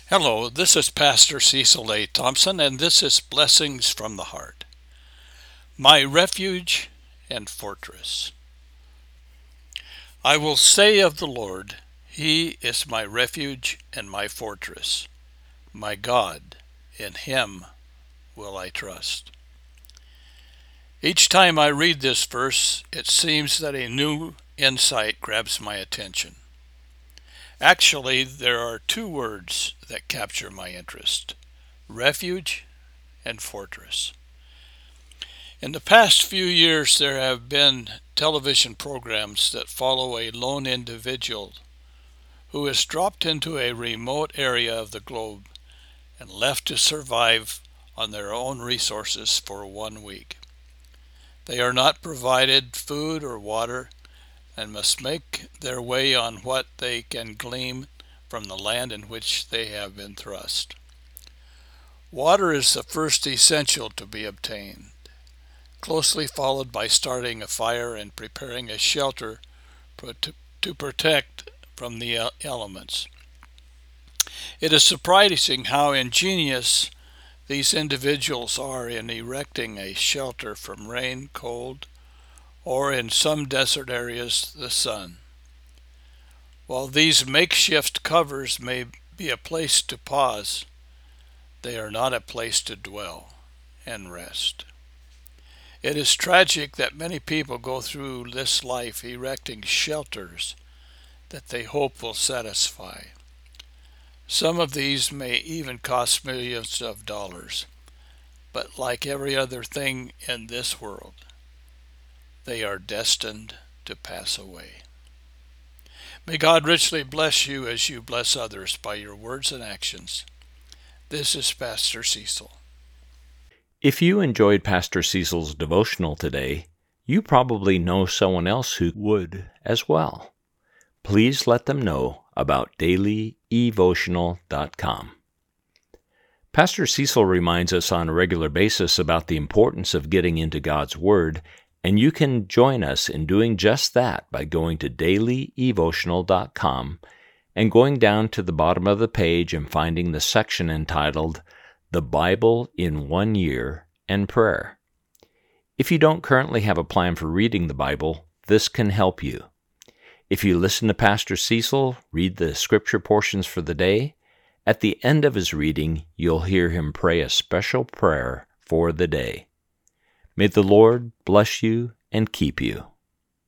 Hello, this is Pastor Cecil A. Thompson, and this is Blessings from the Heart. My refuge and fortress. I will say of the Lord, He is my refuge and my fortress. My God, in Him will I trust. Each time I read this verse, it seems that a new insight grabs my attention. Actually, there are two words that capture my interest: refuge and fortress. In the past few years, there have been television programs that follow a lone individual who is dropped into a remote area of the globe and left to survive on their own resources for 1 week. They are not provided food or water and must make their way on what they can glean from the land in which they have been thrust. Water is the first essential to be obtained, closely followed by starting a fire and preparing a shelter to protect from the elements. It is surprising how ingenious these individuals are in erecting a shelter from rain, cold, or in some desert areas, the sun. While these makeshift covers may be a place to pause, they are not a place to dwell and rest. It is tragic that many people go through this life erecting shelters that they hope will satisfy. Some of these may even cost millions of dollars, but like every other thing in this world, they are destined to pass away. May God richly bless you as you bless others by your words and actions. This is Pastor Cecil. If you enjoyed Pastor Cecil's devotional today, you probably know someone else who would as well. Please let them know about dailyevotional.com. Pastor Cecil reminds us on a regular basis about the importance of getting into God's Word, and you can join us in doing just that by going to dailyevotional.com and going down to the bottom of the page and finding the section entitled The Bible in 1 Year and Prayer. If you don't currently have a plan for reading the Bible, this can help you. If you listen to Pastor Cecil read the scripture portions for the day, at the end of his reading, you'll hear him pray a special prayer for the day. May the Lord bless you and keep you.